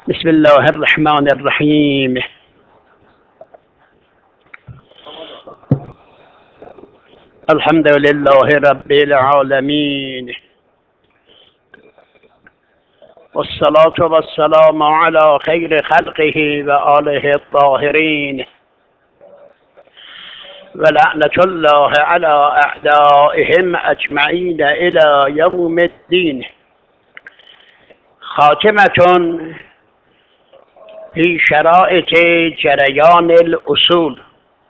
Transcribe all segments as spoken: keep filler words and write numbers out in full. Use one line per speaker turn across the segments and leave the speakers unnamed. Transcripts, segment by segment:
بسم الله الرحمن الرحیم. الحمد لله رب العالمین، والصلاة والسلام على خیر خلقه و آله الطاهرین، و لعنة الله على اعدائهم اجمعین الى یوم الدین. خاتمة فی شرائط جریان الاصول.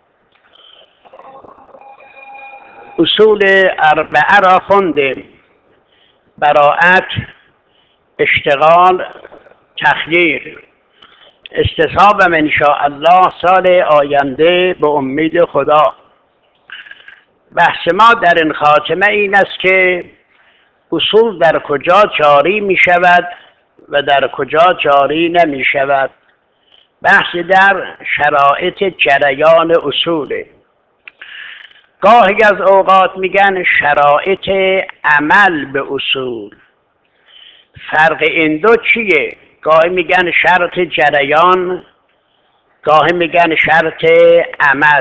اصول اربعه را خوندیم: براءت، اشتغال، تخییر. استصحابم ان شاء الله سال آینده به امید خدا. بحث ما در این خاتمه این است که اصول در کجا جاری می شود و در کجا جاری نمی شود. بحث در شرایط جریان اصوله. گاهی از اوقات میگن شرایط عمل به اصول. فرق این دو چیه؟ گاهی میگن شرط جریان، گاهی میگن شرط عمل.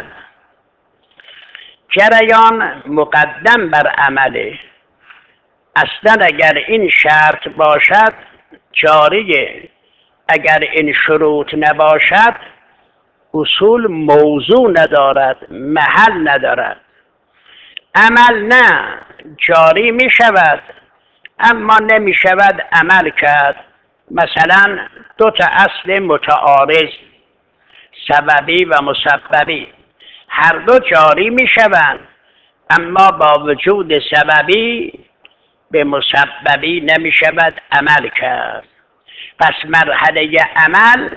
جریان مقدم بر عمله. اصلا اگر این شرط باشد جاریه، اگر این شروط نباشد اصول موضوع ندارد، محل ندارد. عمل نه، جاری می شود اما نمی شود عمل کرد. مثلا دو تا اصل متعارض، سببی و مسببی، هر دو جاری می شوند اما با وجود سببی به مسببی نمی شود عمل کرد. پس مرحله عمل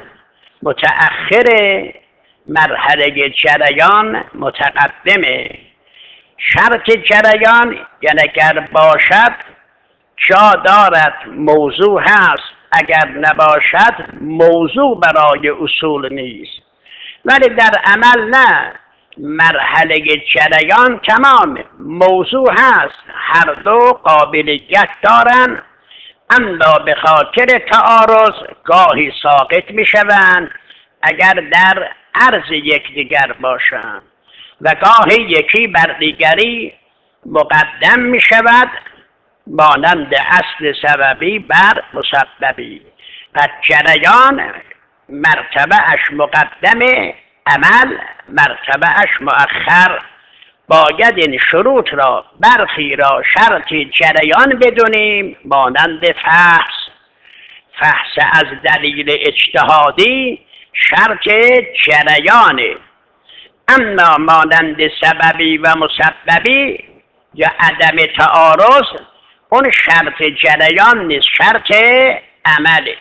متأخره، مرحله جریان متقدمه. شرط جریان یعنی اگر باشد جا دارد، موضوع هست، اگر نباشد موضوع برای اصول نیست. ولی در عمل نه، مرحله جریان تمام موضوع هست، هر دو قابلیت دارن، اما به خاطر تعارض گاهی ساقط می شوند اگر در عرض یکدیگر باشند و گاهی یکی بر دیگری مقدم می شود، مانند اصل سببی بر مسببی. پس جریان مرتبه اش مقدم، عمل مرتبه اش مؤخر. باید این شروط را، برخی را شرط جریان بدونیم، مانند فحص. فحص از دلیل اجتهادی شرط جریانه، اما مانند سببی و مسببی یا عدم تعارض اون شرط جریان نیست، شرط عمله.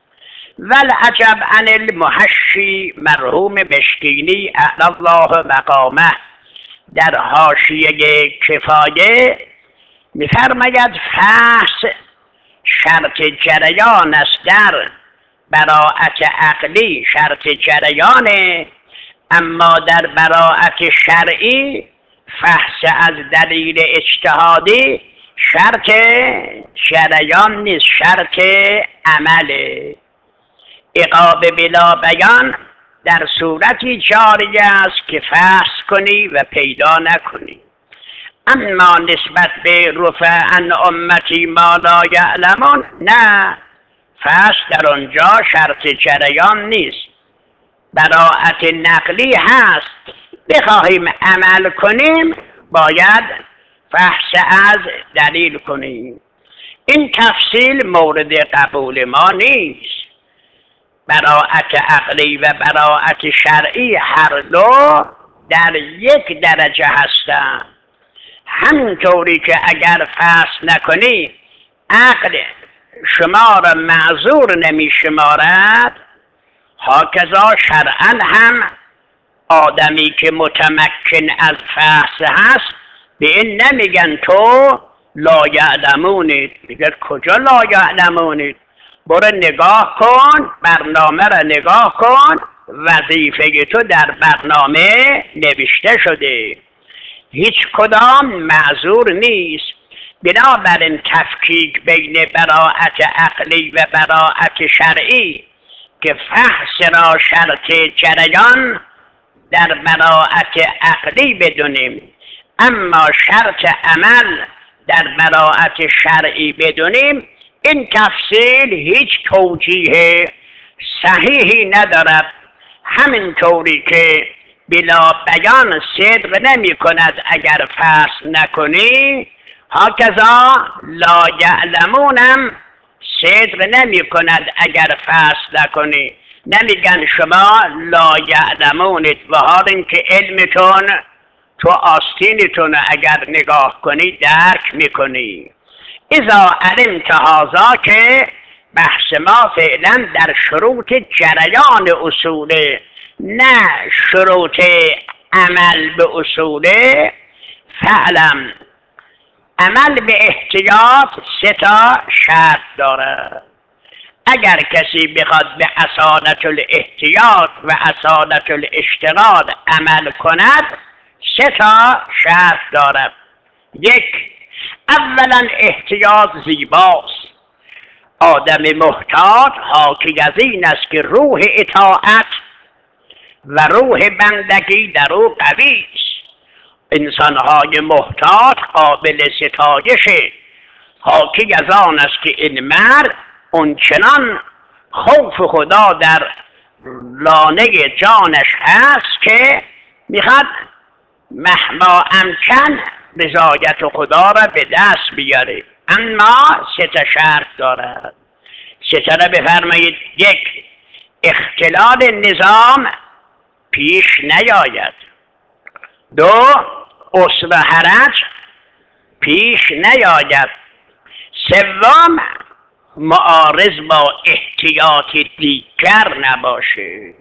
والعجب عن المحشی مرحوم مشکینی اعلی الله مقامه در حاشیه کفایه می‌فرماید فحص شرط جریان است، در براءت عقلی شرط جریانه، اما در براءت شرعی فحص از دلیل اجتهادی شرط جریان نیست، شرط عمله. عقاب بلا بیان در صورتی جاری است که فحص کنی و پیدا نکنی، اما نسبت به رفع عن امتی ما لا یعلمون نه، فحص در آنجا شرط جریان نیست، براءت نقلی هست. بخواهیم عمل کنیم باید فحص از دلیل کنیم. این تفصیل مورد قبول ما نیست. براءت عقلی و براءت شرعی هر دو در یک درجه هستند. همینطوری که اگر فحص نکنی عقل شما را معذور نمی شمارد، هاکذا شرعا هم آدمی که متمکن از فحص هست به این نمیگن تو لا یعلمونید، میگن کجا لا یعلمونید؟ برو نگاه کن، برنامه را نگاه کن، وظیفه تو در برنامه نوشته شده. هیچ کدام معذور نیست. بنابراین تفکیک بین براءت عقلی و براءت شرعی که فحص را شرط جریان در براءت عقلی بدونیم، اما شرط عمل در براءت شرعی بدونیم، این تفصیل هیچ توجیه صحیحی ندارد. همینطوری که بلا بیان صدق نمی کند اگر فحص نکنی، هکذا لا یعلمونم صدق نمی کند اگر فحص نکنی. نمیگن شما لا یعلمونید و حال اینکه علمتون تو آستینتون اگر نگاه کنی درک میکنی. اذا علمت هذا که بحث ما فعلا در شروط جریان اصوله، نه شروط عمل به اصوله. فعلم عمل به احتیاط سه تا شرط داره. اگر کسی بخواد به اصالت الاحتیاط و اصالت الاشتغال عمل کند، سه تا شرط دارد. یک، اولا احتیاط زیباست. آدم محتاط حاکی از این است که روح اطاعت و روح بندگی در او قوی است. انسانهای محتاط قابل ستایشه، حاکی از آن است که این مرد اونچنان خوف خدا در لانه جانش هست که میخواد مهما امکن رضایت خدا را به دست بیاره. اما سه تا شرط دارد. سه تا را بفرمایید. یک، اختلال نظام پیش نیاید. دو، عسر و حرج پیش نیاید. سوم، معارض با احتیاط دیگر نباشه.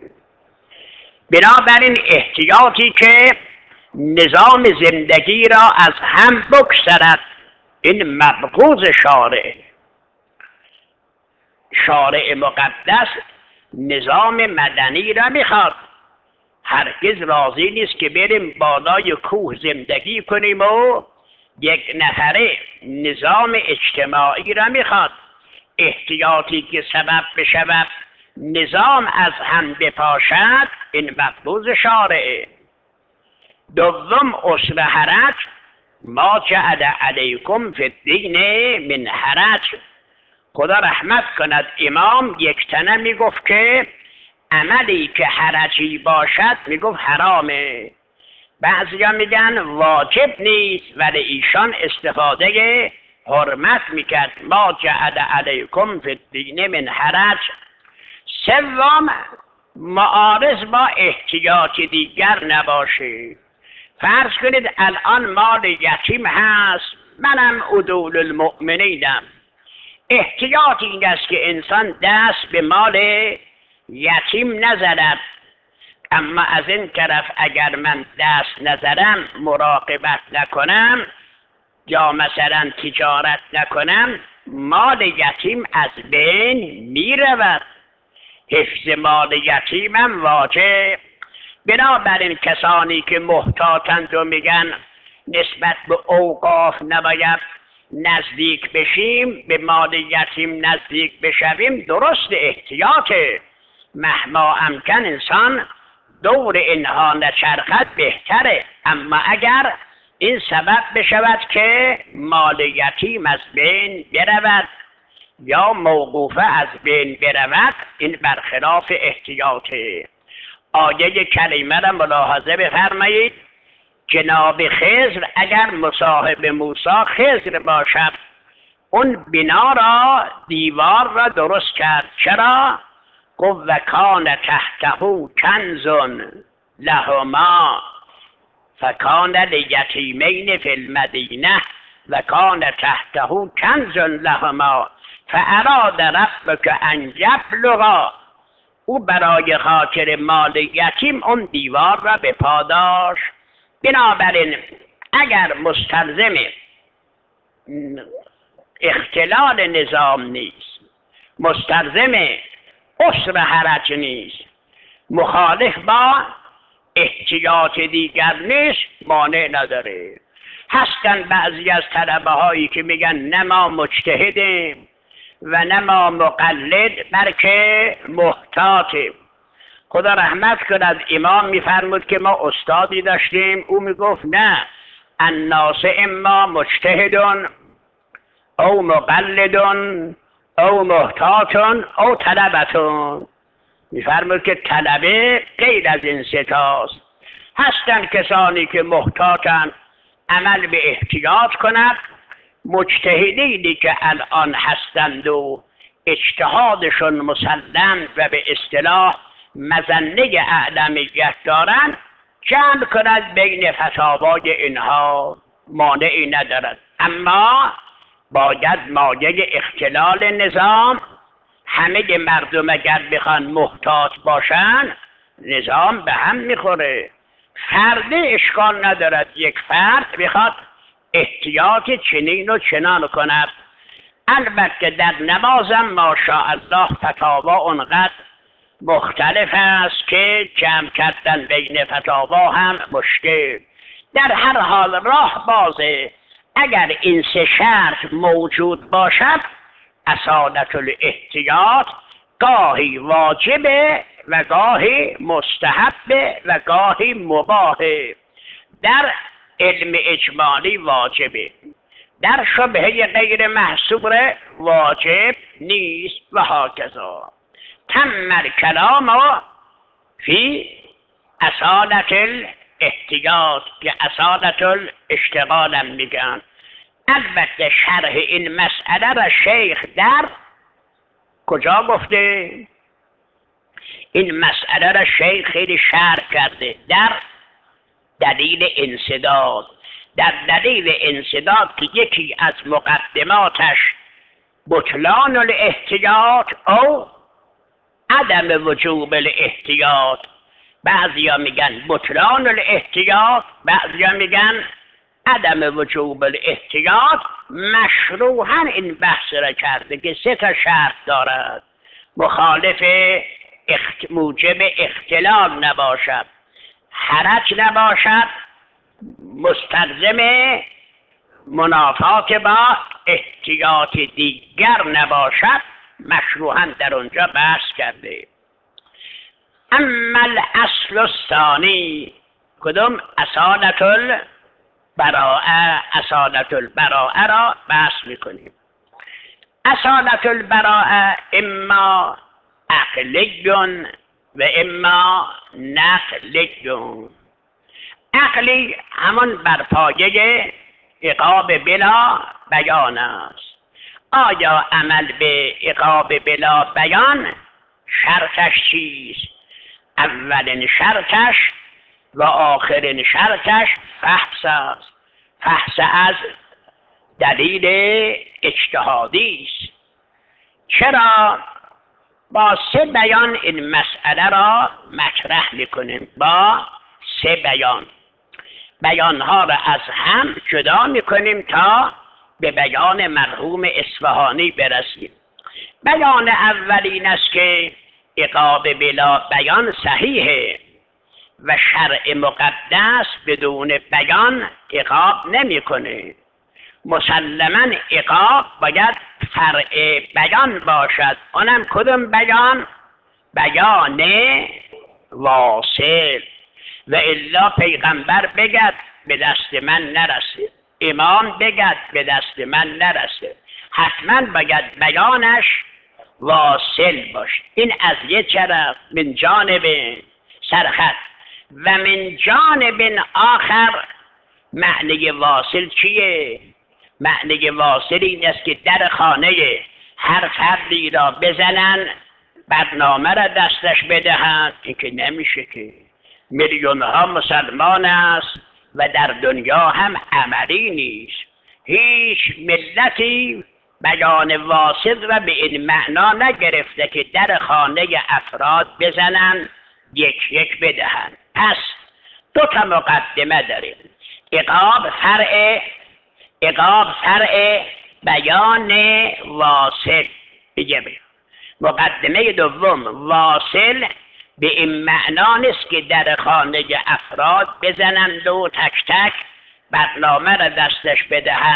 بنابراین احتیاطی که نظام زندگی را از هم بگسلد، این مبغوض شارع. شارع مقدس نظام مدنی را میخواد. هرگز راضی نیست که بریم بالای کوه زندگی کنیم و یک نفره نظام اجتماعی را میخواد. احتیاطی که سبب بشود نظام از هم بپاشد، این مبغوض شارعه. دوم، عسر حرج. ما جعل علیکم فی الدین من حرج. خدا رحمت کند امام یک تنه میگفت که عملی که حرجی باشد میگفت حرامه. بعضیا میگن واجب نیست، ولی ایشان استفاده حرمت میکرد. ما جعل علیکم فی الدین من حرج. سوم، معارض با احتیاط دیگر نباشه. فرض کنید الان مال یتیم هست، منم عدول المؤمنینم. احتیاط این است که انسان دست به مال یتیم نزند. اما از این طرف اگر من دست نزدم، مراقبت نکنم یا مثلا تجارت نکنم، مال یتیم از بین می رود. حفظ مال یتیمم واجب. بنابراین کسانی که محتاطند و میگن نسبت به اوقاف نباید نزدیک بشیم، به مال یتیم نزدیک بشویم، درست احتیاطه. مهما امکن انسان دور اینها نچرخد بهتره. اما اگر این سبب بشود که مال یتیم از بین برود یا موقوفه از بین برود، این برخلاف احتیاطه. آیه کریمه را ملاحظه بفرمایید. جناب خضر اگر مصاحب موسی خضر باشد، اون بنا را، دیوار را درست کرد. چرا؟ گفت و کان تحته کنز لهما فکان لیتیمین فی المدینه و کان تحته کنز لهما فاراد ربک ان یبلغا. او برای خاطر مال یتیم اون دیوار را به پا داشت. بنابراین اگر مستلزم اختلال نظام نیست، مستلزم عسر حرج نیست، مخالف با احتیاط دیگر نیست، مانع نداره. هستن بعضی از طلبه هایی که میگن نه ما مجتهدیم، و نه ما مقلد بلکه محتاطیم. خدا رحمت کند امام میفرمود که ما استادی داشتیم او میگفت نه، الناس اما مجتهدون او مقلدون او محتاطون او طلبتون. میفرمود که طلبه غیر از این ستاست. هستن کسانی که محتاطن عمل به احتیاط کند، مجتهدینی که الان هستند و اجتهادشون مسلم و به اصطلاح مظنه اعلمیت دارند، جمع کند بین فتاوای اینها مانعی ندارد. اما باید مایه اختلال نظام، همه مردم اگر بخوان محتاط باشن نظام به هم میخوره. فرد اشکال ندارد، یک فرد بخواد احتیاط چنین و چنان کند. البته در نمازم ماشاءالله فتاوا اونقدر مختلف است که جمع کردن بین فتاوا هم مشکل. در هر حال راه بازه، اگر این سه شرط موجود باشد اصالت الاحتیاط گاهی واجبه و گاهی مستحبه و گاهی مباهه. در علم اجمالی واجبه، در شبهه غیر محصور واجب نیست و هاکذا. تم الکلام فی اصالت الاحتیاط که اصالت الاشتغال هم میگن. البته شرح این مسئله را شیخ در کجا گفته؟ این مسئله را شیخ خیلی شرح کرده در دلیل انسداد. در دلیل انسداد که یکی از مقدماتش بطلان الاحتیاط او عدم وجوب الاحتیاط. بعضیا میگن بطلان الاحتیاط، بعضیا میگن عدم وجوب الاحتیاط. مشروحاً این بحث را کرده که سه تا شرط دارد، مخالف اخت... موجب اختلال نباشد، حرج نباشد، مستلزم منافات با احتیاط دیگر نباشد. مشروحاً در اونجا بحث کرده. اما الاصل الثانی، کدوم؟ اصالت البراءه. اصالت البراءه را بحث میکنیم. اصالت البراءه اما عقلی و اما نقلی. عقلی همان بر پایه عقاب بلا بیان است. آیا عمل به عقاب بلا بیان شرطش چیست؟ اولین شرطش و آخرین شرطش فحص است. فحص از دلیل اجتهادی است. چرا؟ با سه بیان این مسئله را مطرح میکنیم. با سه بیان بیانها را از هم جدا میکنیم تا به بیان مرحوم اصفهانی برسیم. بیان اولین است که عقاب بلا بیان صحیحه و شرع مقدس بدون بیان عقاب نمیکنه. مسلماً عقاب باید فرع بیان باشد. اونم کدوم بیان؟ بیان واصل. و الا پیغمبر بگد به دست من نرسید، امام بگد به دست من نرسید، حتما باید بیانش واصل باشه. این از یه طرف من جانب سرخط و من جانب آخر. معنی واصل چیه؟ معنی واصل این است که در خانه هر فردی را بزنن، برنامه را دستش بدهند. این که نمیشه که. میلیون ها مسلمان است و در دنیا هم عملی نیست. هیچ ملتی بیان واصل را به این معنا نگرفته که در خانه افراد بزنن یک یک بدهند. پس دو تا مقدمه داریم. عقاب فرع عقاب فرع بیان واصل. دیگه مقدمه دوم واصل به این معنا نیست که در خانه افراد بزنند و تک تک برنامه را دستش بدهند.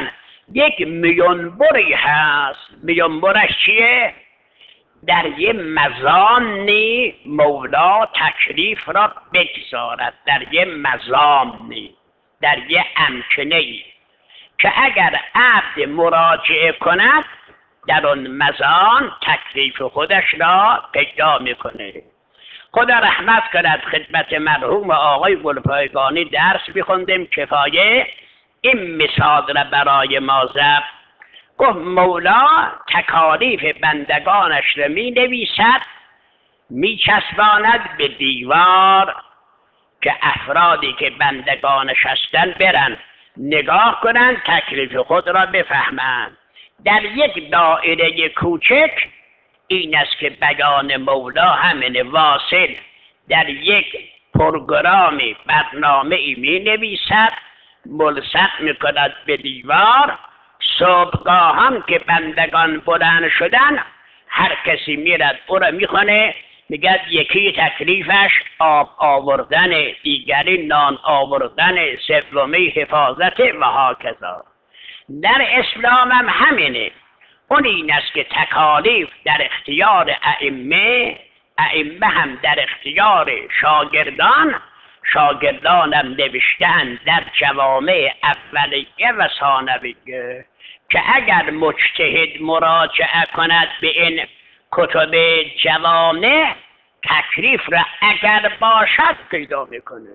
یک میانبری هست. میانبرش چیه؟ در یه مزانی مولا تکلیف را بگذارد، در یه مزانی، در یه امکنه ای که اگر عبد مراجعه کند در اون مزان تکلیف خودش را پیدا میکنه. خدا رحمت کند خدمت مرحوم آقای گلپایگانی درس میخوندیم کفایه، این مثال را برای ما ضرب. گفت مولا تکالیف بندگانش را می نویسد، می چسباند به دیوار که افرادی که بندگانش هستند برن نگاه کنند تکلیف خود را بفهمند. در یک دایره کوچک این است که بیان مولا همین واصل در یک پروگرامی برنامه ای می نویسد، ملصق می کند به دیوار. صبحگاه هم که بندگان بلند شدن هر کسی میرد او را میخونه، میگه یکی تکلیفش آب آوردن، دیگری نان آوردن، سومی حفاظت و هاکذا. در اسلام هم همینه. اون این است که تکالیف در اختیار ائمه، ائمه هم در اختیار شاگردان، شاگردان هم نوشتن در جوامع اولیه و ثانویه که اگر مجتهد مراجعه کند به این کتب جوامع تکلیف را اگر باشد پیدا میکنه.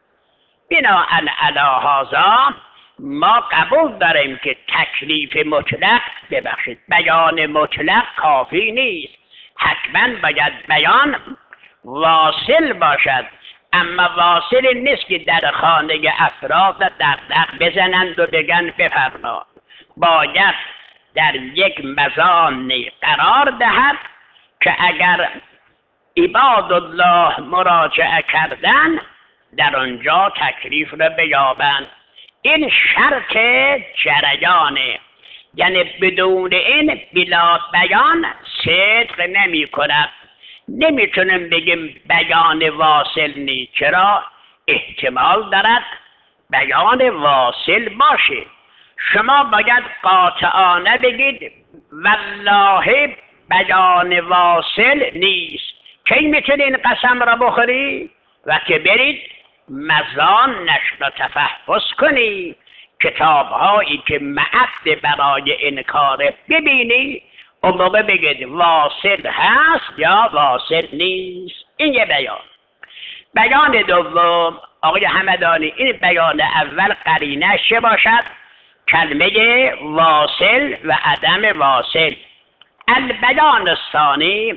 بناء علی هذا ما قبول داریم که تکلیف مطلق، ببخشید بیان مطلق کافی نیست، حتما باید بیان واصل باشد. اما واصل نیست که در خانه افراد دغدغه بزنند و بگن بفرما، باید در یک مزانی قرار دهد که اگر عباد الله مراجعه کردن در آنجا تکلیف را بیابند. این شرط جریانه، یعنی بدون این بلا بیان صدق نمی کند. نمیتونیم بگیم بیان واصل نیست، چرا؟ احتمال دارد بیان واصل باشه. شما باید قاطعانه بگید والله بیان واصل نیست. کی میتونی این قسم را بخوری؟ و که برید مزان نشر تفحص کنی، کتاب هایی که معد برای انکار ببینی، اون موقع بگید واصل هست یا واصل نیست. این یه بیان. بیان دوم آقای همدانی، این بیان اول قرینه چه باشد؟ کلمه واصل و عدم واصل. البیان الثانی،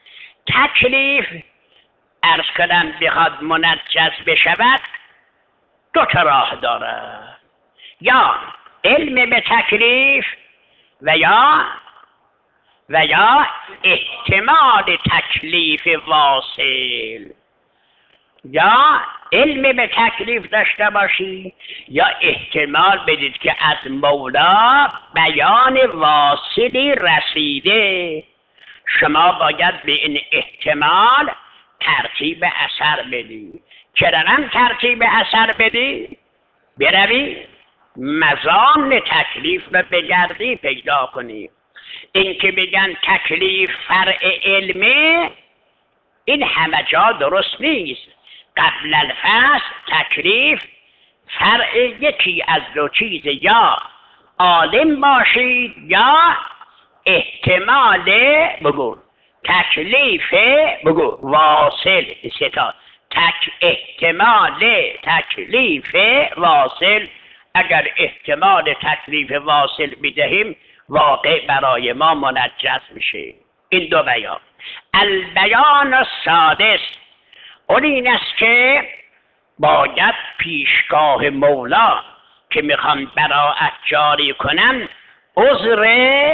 تکلیف عرض کنم بخواد منجز بشود دو تا راه داره، یا علم به تکلیف و یا و یا احتمال تکلیف واصل. یا علم به تکلیف داشته باشی یا احتمال بدید که از مولا بیان واصلی رسیده. شما باید به این احتمال ترتیب اثر بدی. چرا هم ترتیب اثر بدی؟ بروی مزان تکلیف رو بگردی پیدا کنی. این که بگن تکلیف فرع علمه، این همه جا درست نیست. قبل الفصل تکلیف فرع یکی از دو چیز، یا عالم باشید یا احتمال بگو تکلیف بگو واصل ستا تک احتمال تکلیف واصل. اگر احتمال تکلیف واصل بدهیم واقع برای ما منجز میشه. این دو بیان. البیان السادس، اون این است که باید پیشگاه مولا که میخوام براءت جاری کنم عذر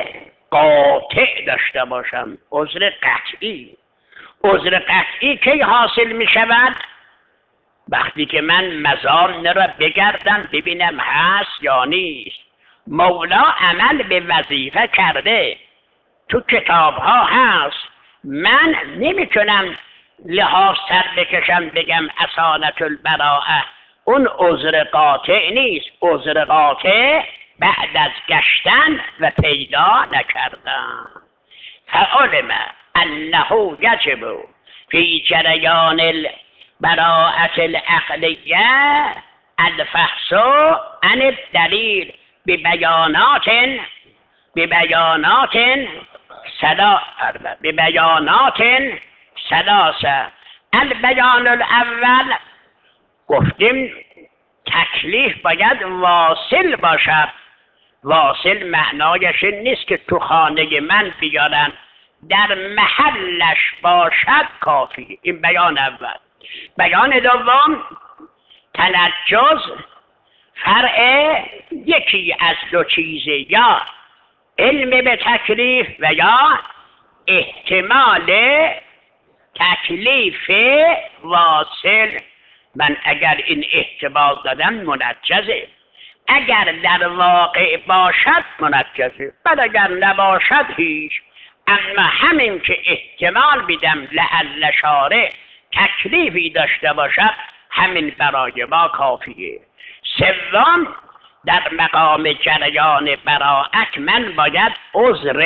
قاطع داشته باشم، عذر قطعی. عذر قطعی کی حاصل میشود؟ وقتی که من مزان را بگردم ببینم هست یا نیست. مولا عمل به وظیفه کرده، تو کتاب ها هست، من نمیتونم لحاظ سر بکشم بگم اصالت البراءه. اون عذر قاطع نیست. عذر قاطع بعد از گشتن و پیدا نکردن. فعلم انه یجب فی جریان البراءة العقلیه الفحص عن الدلیل ببیانات ببیانات سلا ببیانات ثلاثه. البیان الاول، گفتیم تکلیف باید واصل باشد. واصل معنایش این نیست که تو خانه من بیارن، در محلش باشد کافی. این بیان اول. بیان دوم، تنجز فرع یکی از دو چیزه، یا علم به تکلیف و یا احتمال تکلیف واصل. من اگر این احتمال دادم منجزه، اگر در واقع باشد منجزه، بعد اگر نباشد هیچ. اما همین که احتمال بیدم لعل شارع تکلیفی داشته باشد، همین برای ما کافیه. سوم، در مقام جریان براءت من باید عذر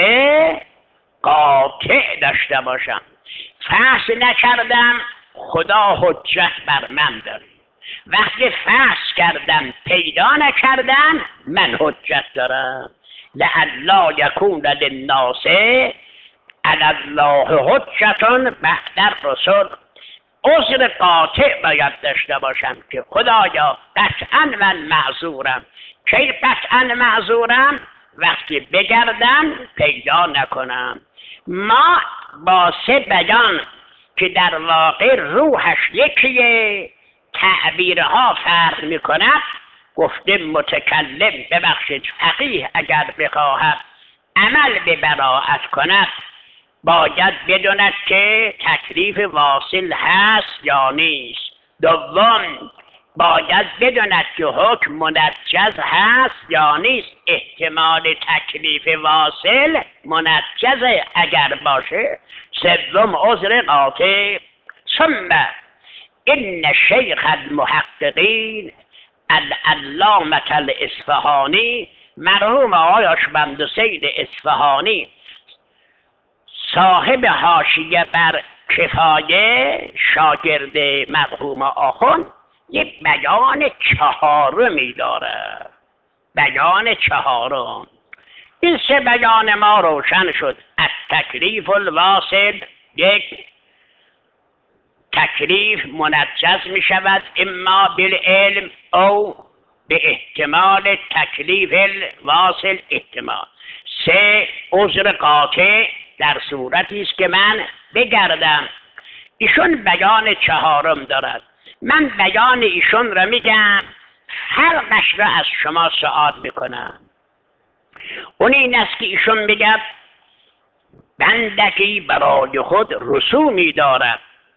قاطع داشته باشم. فحص نکردم، خدا حجت بر من داره. وقتی فحص کردم پیدا نکردم، من حجت دارم. لئلا یکون للناس علی الله حجة بعد الرسل. عذر قاطع باید داشته باشم که خدایا قطعا من معذورم. کی قطعا معذورم؟ وقتی بگردم پیدا نکنم. ما با سه بیان که در واقع روحش یکیه، تعبیرها فرق میکند. گفته متکلم، ببخشید فقیه، اگر بخواهد عمل به براءت کند باید بداند که تکلیف واصل هست یا نیست. دوم، باید بداند که حکم منجز هست یا نیست. احتمال تکلیف واصل منجزه اگر باشه. سوم، عذر قاطع. ثم ان شیخ المحققین العلامة الاصفهانی، مرحوم آقای آشبند سید اصفهانی، صاحب حاشیه بر کفایه، شاگرد مرحوم آخوند، یک بیان چهارمی داره. بیان چهارم. این سه بیان ما روشن شد. از تکلیف الواصل، یک، تکلیف منجز می شود اما بالعلم او به احتمال تکلیف الواصل احتمال. سه، عذر قاطع در صورتی است که من بگردم. ایشون بیان چهارم دارد. من بیان ایشون را میگم، فرقش را از شما سوال میکنم. اون این است که ایشون میگه بندگی برای خود رسومی دارد.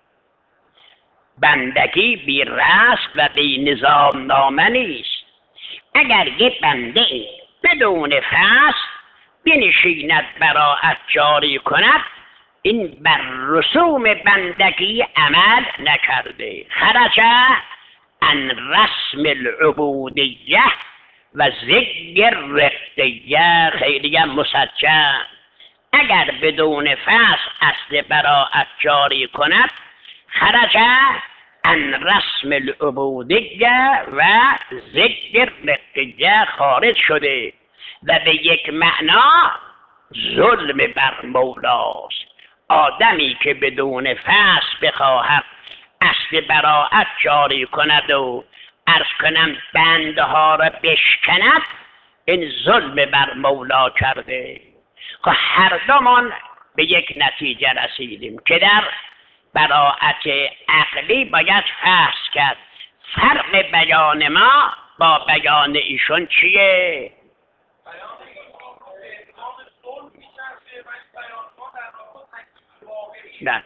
بندگی بی رسم و بی نظام نامه نیست. اگر یک بنده بدون فصل بنشیند براءت جاری کند، این بر رسوم بندگی عمل نکرده. خرج عن رسم العبودیه و ذکر رقیه. خیلی هم مسجل. اگر بدون فصل اصل براءت جاری کند، خرج عن رسم العبودیه و ذکر رقیه، خارج شده و به یک معنا ظلم بر مولاست. آدمی که بدون فصل بخواهد اصل براءت جاری کند و عرض کنم بندها را بشکند، این ظلم بر مولا کرده. که هر دومان به یک نتیجه رسیدیم که در براءت عقلی باید فحص کرد. فرق بیان ما با بیان ایشون چیه؟ نه.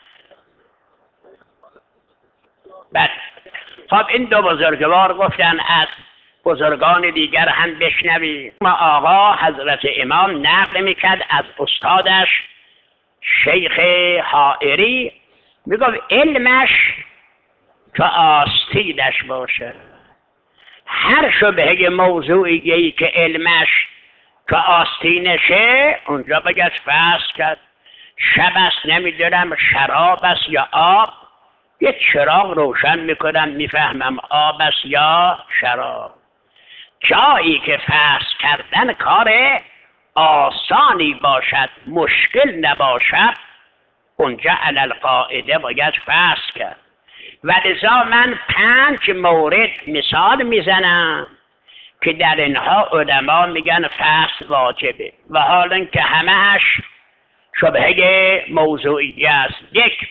بله. خب این دو بزرگوار گفتن، از بزرگان دیگر هم بشنوی. ما آقا حضرت امام نقل میکرد از استادش شیخ حائری، میگفت علمش که آستینش باشه، هر شبهه موضوعی که علمش که آستینشه اونجا بگه فصل کرد. شب است نمیدونم شراب است یا آب، یه چراغ روشن میکنم میفهمم آب است یا شراب. جایی که فصل کردن کار آسانی باشد مشکل نباشد اونجا علل قاعده باید فصل کرد. و لذا من پنج مورد مثال میزنم که در اینها علما میگن فصل واجبه و حالا که همهش شبهه موضوعی است. یک،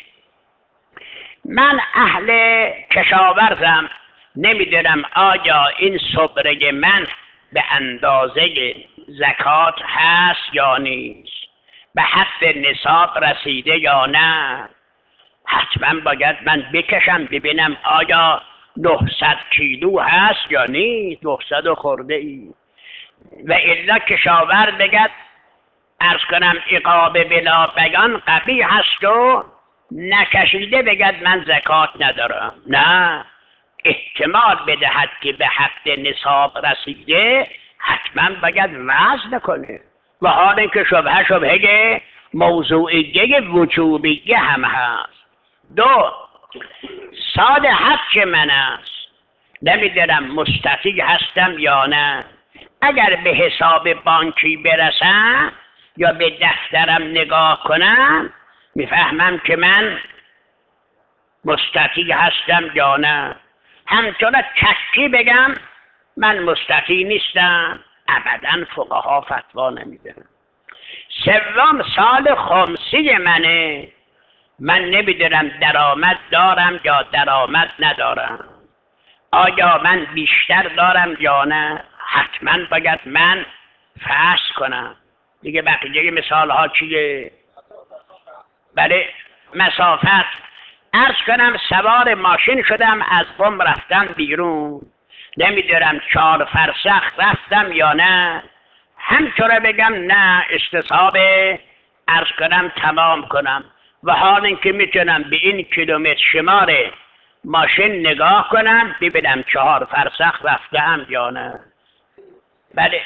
من اهل کشاورزم، نمیدونم آیا این صبره من به اندازه زکات هست یا نیست، به حد نصاب رسیده یا نه. حتما باید من بکشم ببینم آیا نهصد کیلو هست یا نیست، نهصد خورده ای. و الا کشاور بگد عرض کنم عقاب بلا بیان قبیح هست و نکشیده بگد من زکات ندارم. نه، احتمال بدهد که به حد نصاب رسیده حتما باید وزن کنه و حال اینکه شبهه شبهه موضوعیه وجوبیه هم هست. دو، سال حج من است، نمیدونم مستطیع هستم یا نه. اگر به حساب بانکی برسم یا به دفترم نگاه کنم میفهمم که من مستطیع هستم یا نه. همچنان چکی بگم من مستطیع نیستم، ابدا فقها فتوا نمیدن. سوم، سال خمسی منه، من نمیدونم درآمد دارم یا درآمد ندارم، آیا من بیشتر دارم یا نه. حتما باید من فحص کنم. دیگه بقیه مثال ها چیه؟ بله، مسافت. عرض کنم سوار ماشین شدم از قم رفتم بیرون، نمیدونم چهار فرسخ رفتم یا نه. همچنان بگم نه، استصحاب عرض کنم تمام کنم و حال اینکه میتونم به این کیلومتر شمار ماشین نگاه کنم ببینم چهار فرسخ رفتم یا نه. بله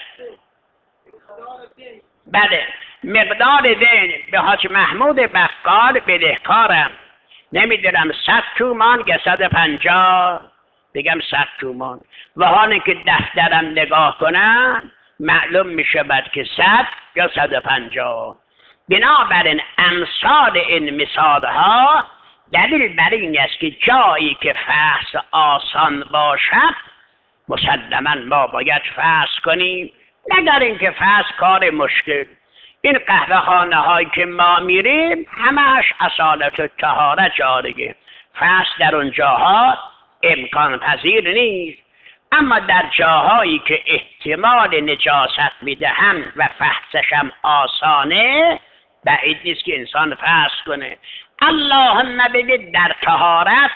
بله، مقدار دین به حاج محمود بقال بدهکارم، نمیدونم صد تومان یا صد پنجاه، بگم صد تومان و حالا که دفترم نگاه کنم معلوم میشه بعد که صد یا صد پنجاه. بنابراین امثال این مثالها دلیل بر این است که جایی که فحص آسان باشد مسلما ما باید فحص کنیم، نگر اینکه فحص کار مشکل. این قهوه خانه هایی که ما میریم همش اصالت و طهارت جاریه، فحص در اون جاها امکان پذیر نیست. اما در جاهایی که احتمال نجاست میدهم و فحصش هم آسانه بعید نیست که انسان فحص کنه. اللهم بگید در طهارت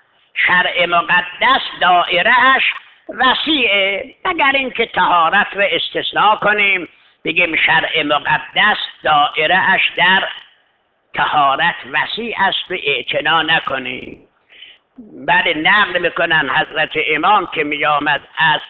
شرع مقدس دائرهش وسیعه، اگر اینکه طهارت رو استثناء کنیم بگیم شرع مقدس دائرهش در طهارت وسیع است و اعتنا نکنیم. بله، نقل میکنن حضرت امام که می آمد از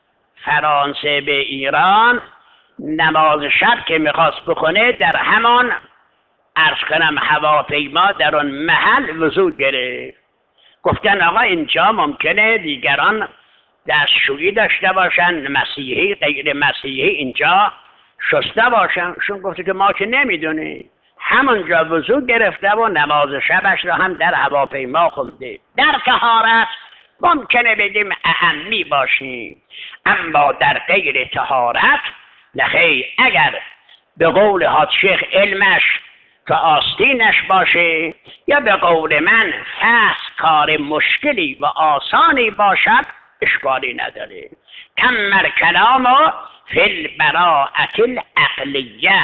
فرانسه به ایران، نماز شب که میخواست بکنه در همان عرض کنم هواپیما در اون محل وضو گرفت. گفتن آقا اینجا ممکنه دیگران دستشویی داشته باشن، مسیحی غیر مسیحی اینجا شسته باشن. شون گفته که ما که نمیدونی، همونجا وضو گرفته و نماز شبش را هم در هواپیما خونده. در طهارت ممکنه بگیم اهمی باشیم، اما در غیر طهارت نخیر. اگر به قول حاج شیخ علمش که آستینش باشه یا به قول من فحص کار مشکلی و آسانی باشد اشکالی نداره. کمر کلام فی البراءة العقلیه.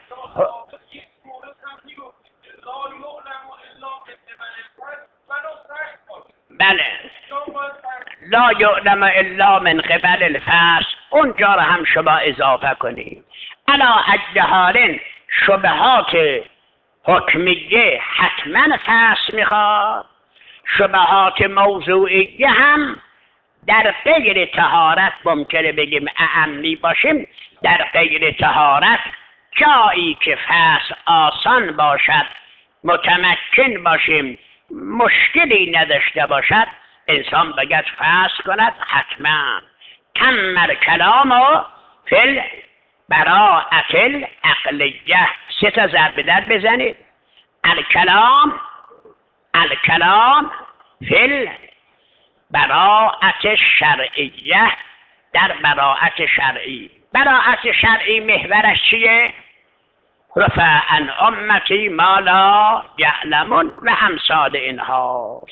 بله، لا یعلم الا من قبل الفحص، اونجا رو هم شما اضافه کنید. علا حد حال شبهات حکمیه حتما فحص میخواد، شبهات موضوعیه هم در غیر طهارت ممکنه بگیم اعمی باشیم، در غیر طهارت جایی که فصل آسان باشد، متمکن باشیم، مشکلی نداشته باشد، انسان باید فصل کند حتما. تم کلام و فل براءت العقلیه. سه تا ضرب در بزنید. الکلام الکلام فل براءت شرعیه، در براءت شرعی. براءت شرعی محورش چیه؟ رفع عن امتی ما لا یعلمون و امثال اینها.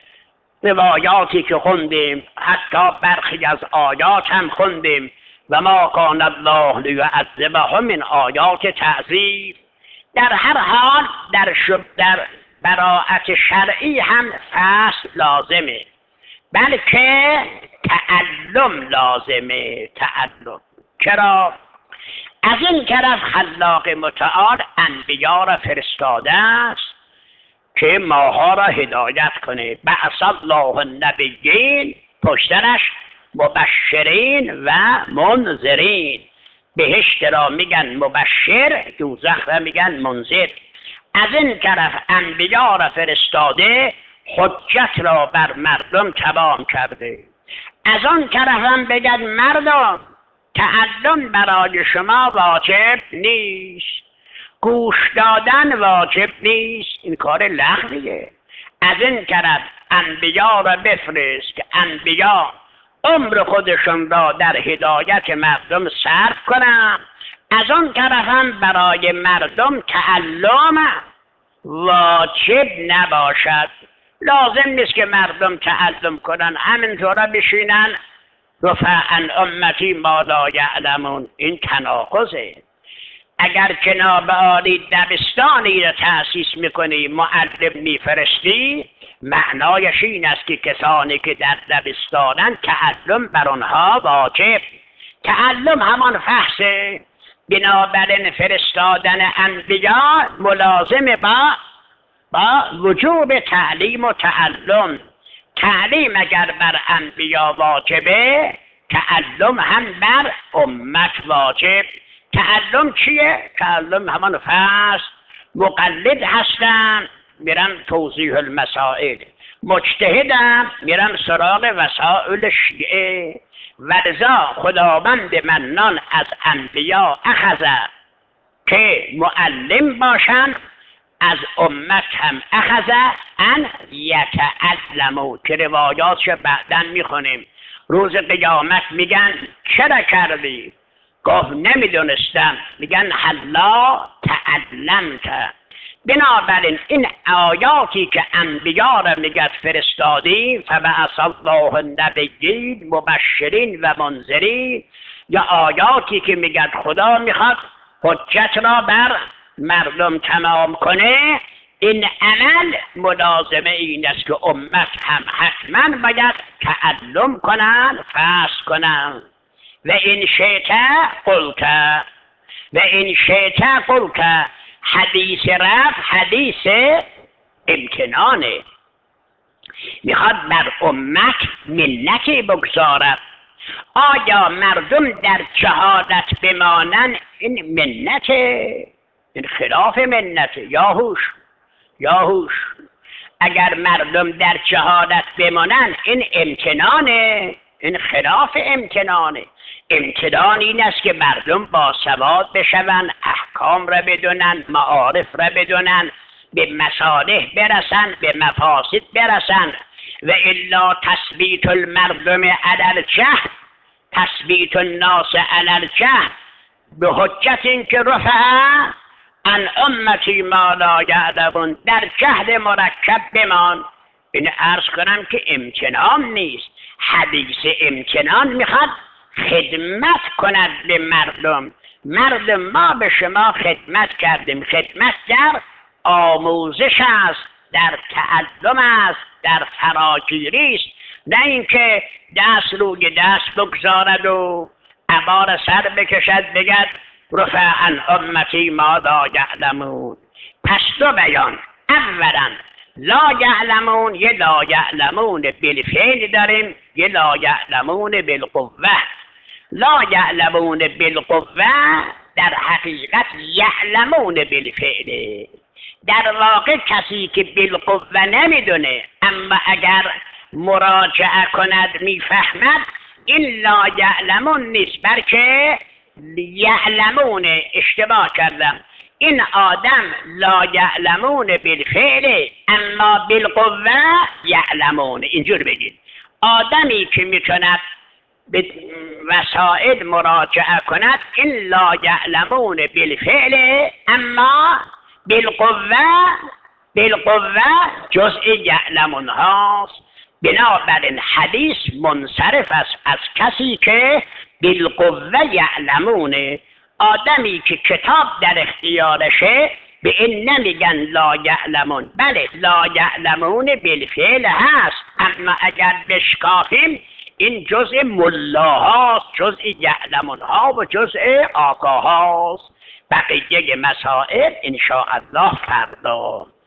روایاتی که خوندیم، حتی برخی از آیات هم خوندیم، و ما کان الله لیعذبهم من آیات تعذیب. در هر حال در شب در براءت شرعی هم فصل لازمه، بلکه تعلم لازمه. تعلم چرا؟ از این طرف خلاق متعال انبیا را فرستاده است که ماها را هدایت کنه. بعث الله النبیین، پشترش مبشرین و منذرین. بهشت را میگن مبشر، دوزخ را میگن منذر. از این طرف انبیا را فرستاده، حجت را بر مردم تمام کرده. از آن طرف هم بگن مردم تعلم برای شما واجب نیست، گوش دادن واجب نیست، این کار لغویه. از این طرف انبیا را بفرست که انبیا عمر خودشون را در هدایت مردم صرف کنند. از آن طرف هم برای مردم تعلم واجب نباشد. لازم نیست که مردم تعلم کنن، همینطورا بشینن رفع عن امتی ما لا یعلمون. این تناقضه. اگر جناب عالی دبستانی را تأسیس میکنی، معلم میفرستی، معنایش این است که کسانی که در دبستانن تعلم بر آنها واجب. تعلم همان فحصه. بنابراین فرستادن انبیا ملازم با با وجوب تعلیم و تعلم. تعلیم اگر بر انبیا واجبه، تعلم هم بر امت واجب. تعلم چیه؟ تعلم همان فصل. مقلد هستم میرم توضیح المسائل، مجتهدم میرم سراغ وسائل شیعه. ولذا خداوند منان از انبیا اخذ که معلم باشن، از امت هم اخذ ان یتعلموا، که روایاتش بعداً میخونیم. روز قیامت میگن چرا کردی؟ گفت نمیدونستم. میگن حلا تعلمت. بنابراین این آیاتی که انبیا را میگد فرستادی، فبعث الله النبیین مبشرین و منذرین، یا آیاتی که میگد خدا میخواد حجت را بر مردم تمام کنه، این عمل ملازمه این است که امت هم حتما باید تعلم کنن، فحص کنن. و این شیطه قلت و این شیطه قلت. حدیث رفت حدیث امتنانه، میخواد بر امت منتی بگذارد. آیا مردم در جهالت بمانن این منته؟ این خلاف منته. یاهوش یاهوش اگر مردم در جهالت بمانن این امتنانه، این خلاف امتنانه. امتنان این است که مردم با سواد بشون، احکام را بدونن، معارف را بدونن، به مصالح برسن، به مفاسد برسن. و الا تثبیت المردم علی الجهل، تثبیت الناس علی الجهل، به حجت این که رفع عن امتی ما لا یعلمون، در جهل مرکب بمان. این عرض کنم که امتنان نیست. حدیث امتنان میخواد خدمت کند به مردم. مردم ما به شما خدمت کردیم. خدمت در آموزش است، در تعلم است، در فراگیری است، نه اینکه دست روی دست بگذارد و عبار سر بکشد بگد رفع عن امتی ما لا یعلمون. پس دو بیان. اولا لا یعلمون یه لا یعلمون بالفعل داریم، یه لا یعلمون بالقوه. لا یعلمون بالقوه در حقیقت یعلمون بالفعل. در واقع کسی که بالقوه نمیدونه اما اگر مراجعه کند میفهمد، این لا یعلمون نیست بلکه یعلمون. اشتباه کردم، این آدم لا یعلمون بالفعل اما بالقوه یعلمون. اینجور بگید آدمی که میتوند به وسائل مراجعه کند این لا یعلمون بالفعل اما بالقوه بالقوه جزء یعلمون هاست. بنابراین حدیث منصرف است از کسی که بالقوه یعلمونه. آدمی که کتاب در اختیارشه به این نمیگن لا یعلمون. بله لا یعلمون بالفعل هست اما اگر بشکافیم این جزء ملاهاست، جزء یعلمون ها و جزء آقاهاست. بقیه مسائل ان شاء الله فردا.